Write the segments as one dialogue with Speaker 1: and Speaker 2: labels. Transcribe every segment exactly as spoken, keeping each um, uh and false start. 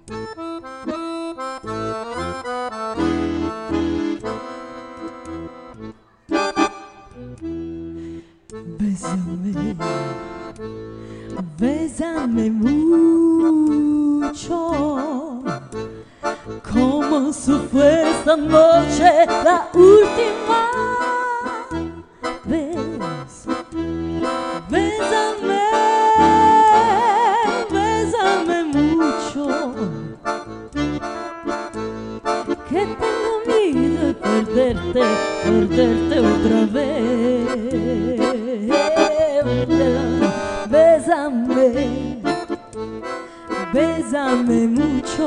Speaker 1: Bésame, bésame mucho, como si fuera esta noche la última vez. Bésame, bésame mucho, que tengo miedo de perderte, perderte otra vez. Bésame, bésame mucho,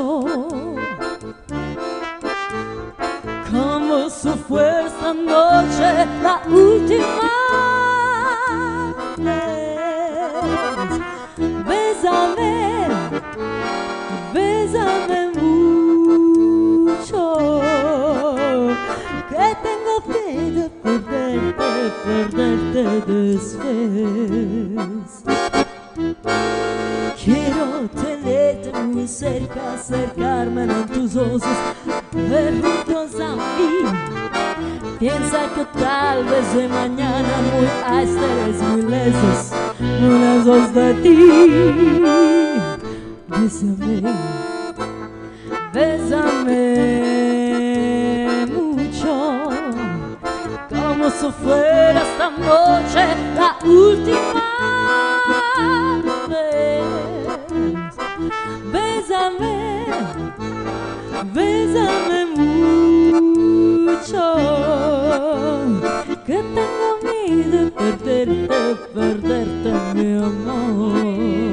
Speaker 1: como si fuera esta noche la última vez. Bésame, bésame mucho, que tengo miedo de perderte, perderte después. Quiero tenerte muy cerca, acercarme en tus ojos, ver juntos a mí. Piensa que tal vez de mañana muy estés muy lejos, muy lejos de ti. Bésame, bésame mucho, como si fuera esta noche la última vez. Bésame, bésame mucho, que tengo miedo de perderte, perderte mi amor.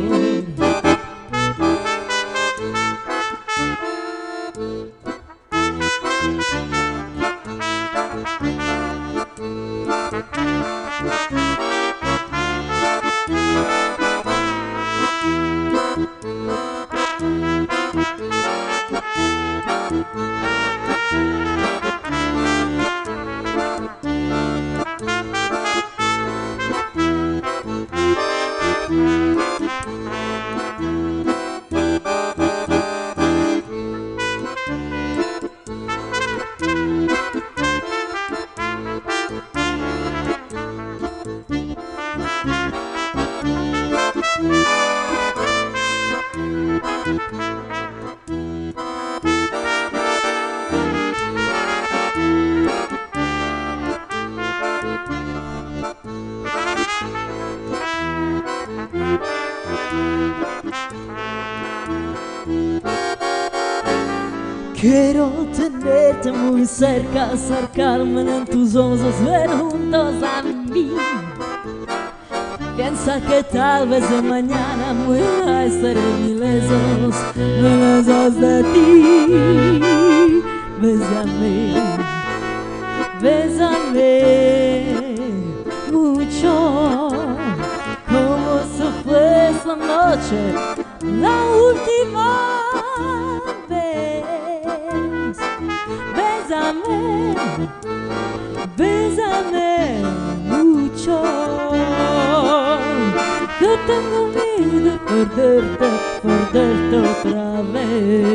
Speaker 1: Quiero tenerte muy cerca, acercarme en tus ojos, ver juntos a mí. Piensa que tal vez de mañana muy estaré muy lejos, muy lejos de ti. Bésame, bésame mucho, como si fuera esta noche la última vez. Bésame, bésame mucho, que tengo miedo de perderte, perderte otra vez.